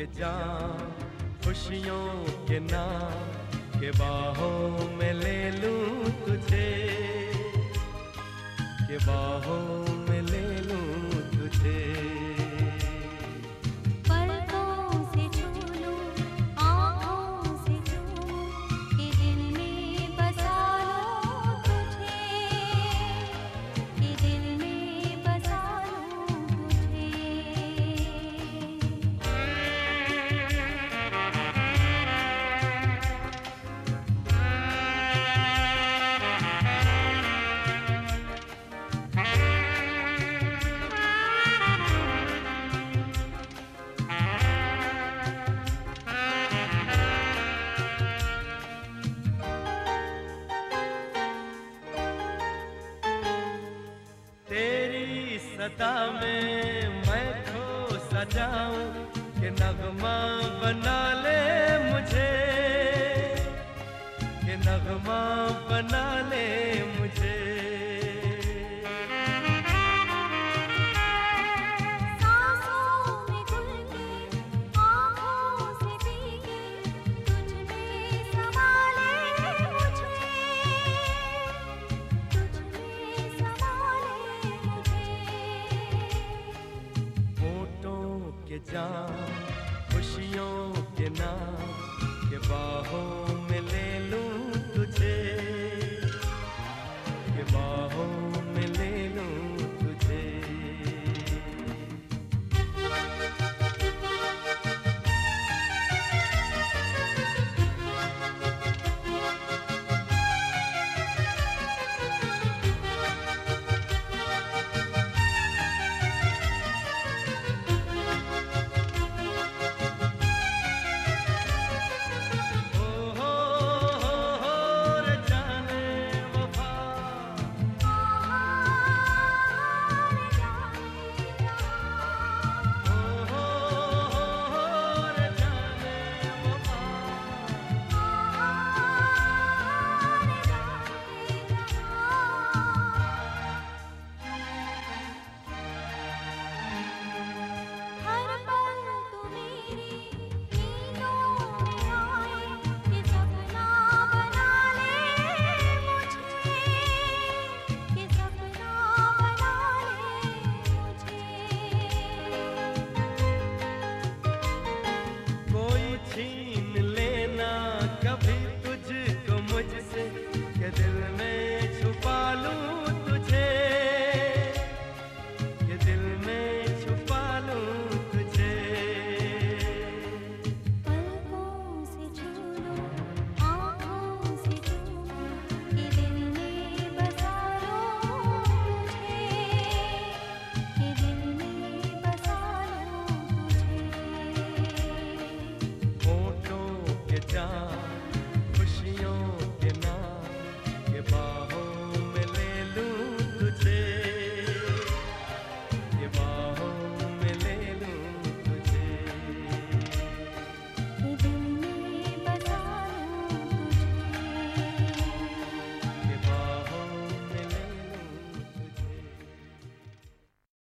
के जाम, खुशियों के नाम के बाहों में ले लूं तुझे, के बाहों में ले लूं तुझे। तेरी सदा में मैं खो सा जाऊं, कि नगमा बना ले मुझे, कि नगमा बना ले मुझे। के जाम, खुशियों के नाम के बाहों में ले लूं तुझे, के बाहों